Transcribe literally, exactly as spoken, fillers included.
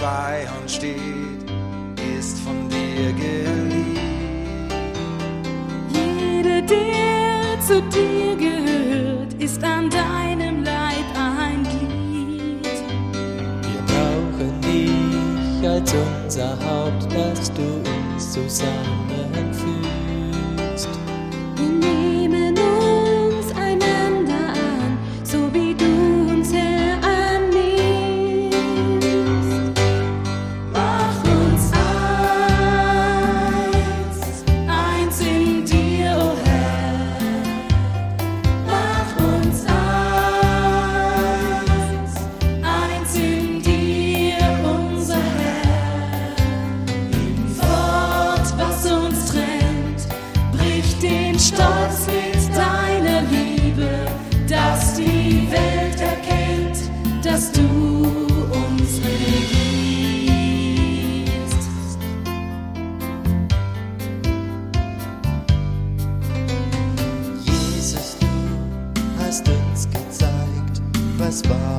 bei uns steht, ist von dir geliebt. Jeder, der zu dir gehört, ist an deinem Leib ein Glied. Wir brauchen dich als unser Haupt, dass du uns zusammenfügst. Wir nehmen uns einander an, so wie du uns, Herr, annimmst. Mach uns eins, eins in dir, o Herr. Mach uns eins, eins in dir, unser Herr. Nimm fort, was uns trennt, brich den Stolz mit deiner Liebe, dass die Welt erkennt, dass du uns regierst. Jesus, du hast uns gezeigt, was wahr